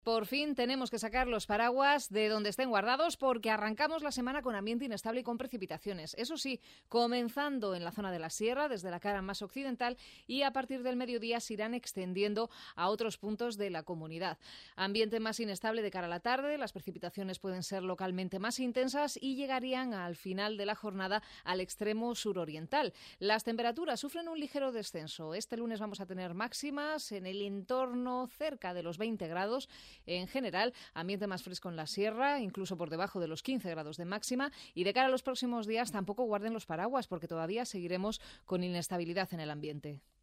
Por fin tenemos que sacar los paraguas de donde estén guardados porque arrancamos la semana con ambiente inestable y con precipitaciones. Eso sí, comenzando en la zona de la sierra, desde la cara más occidental, y a partir del mediodía se irán extendiendo a otros puntos de la comunidad. Ambiente más inestable de cara a la tarde, las precipitaciones pueden ser localmente más intensas y llegarían al final de la jornada al extremo suroriental. Las temperaturas sufren un ligero descenso. Este lunes vamos a tener máximas en el entorno cerca de los 20 grados. En general, ambiente más fresco en la sierra, incluso por debajo de los 15 grados de máxima, y de cara a los próximos días tampoco guarden los paraguas porque todavía seguiremos con inestabilidad en el ambiente.